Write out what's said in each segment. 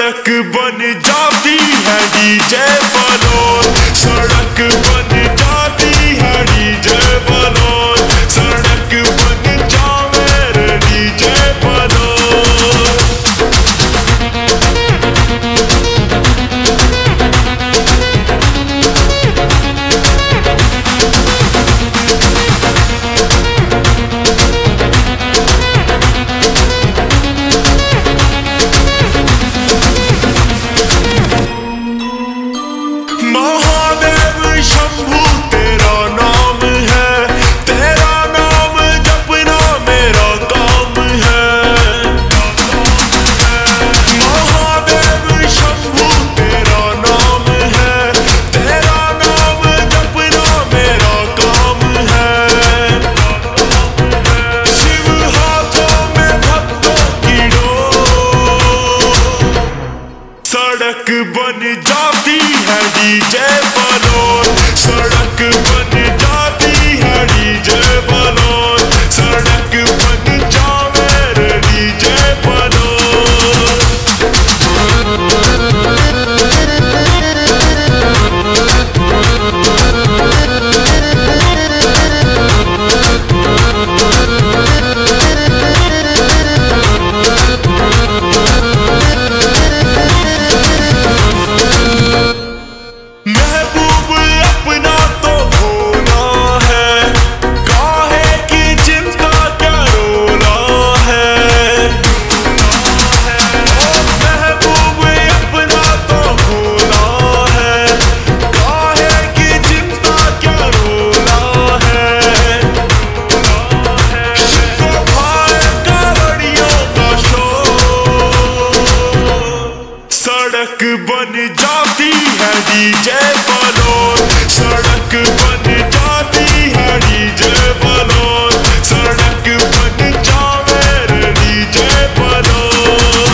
सड़क बन जाती है डीजे बलोर, सड़क बन जाती है डीजे बलोर, सड़क बन जावे रे डीजे बलोर। महादेव शंभू तेरा नाम है, तेरा नाम जपना मेरा काम है। महादेव शंभू तेरा नाम है, तेरा नाम जपना मेरा काम है। शिव हाथों में भक्तों की डोर, सड़क बन जाती है डीजे बलोर, सड़क बन जाती है डीजे बलोर, सड़क बन जावे रे डीजे बलोर। महबूब अपना तो भोला है, काहे की चिंता क्या रोला है। महबूब अपना तो भोला है, काहे की चिंता क्या रोला है। शिव भाई कावड़ियों का शोर, सड़क बन जाती है डीजे बलोर, सड़क बन जाती है डीजे बलोर, सड़क बन जावे रे डीजे बलोर।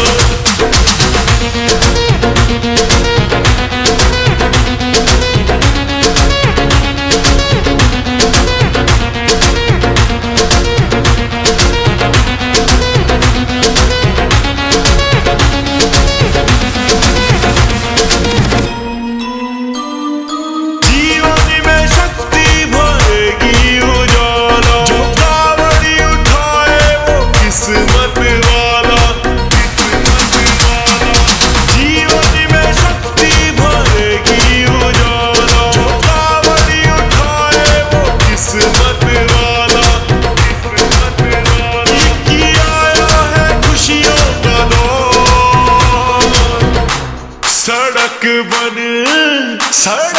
जीवन में शक्ति भरेगी उजाला, जो कावड़ी उठाए वो किस्मत वाला। जीवन में शक्ति भरेगी उजाला, जो कावड़ी उठाए वो किस्मत वाला। ये आया है खुशियों का दौर, सड़क बन